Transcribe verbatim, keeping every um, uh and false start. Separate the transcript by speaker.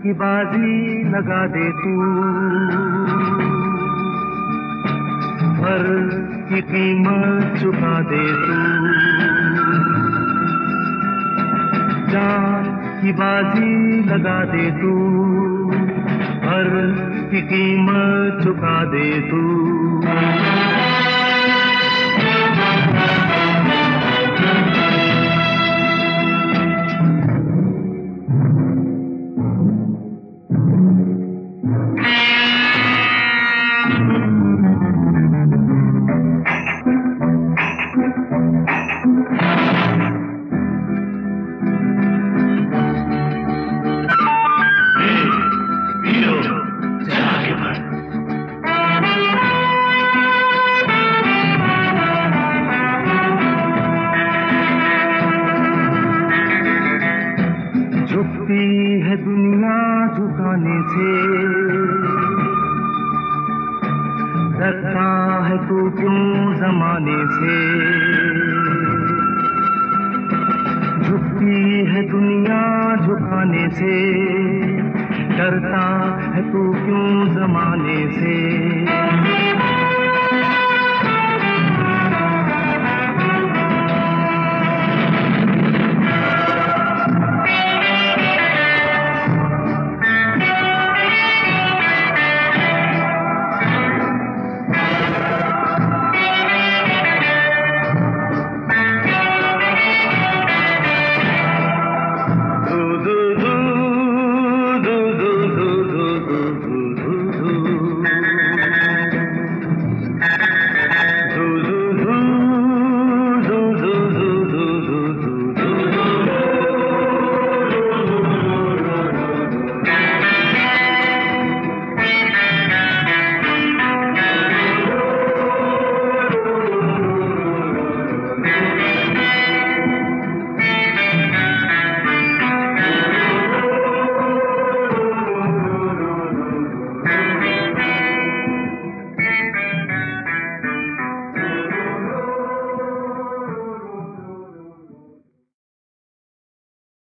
Speaker 1: की बाजी लगा दे तू, हर की कीमत चुका दे तू। जान की बाजी लगा दे तू, हर की कीमत चुका दे तू। झुकती है दुनिया झुकाने से, डरता है तू क्यों जमाने से। झुकती है दुनिया झुकाने से, डरता है तू क्यों जमाने से।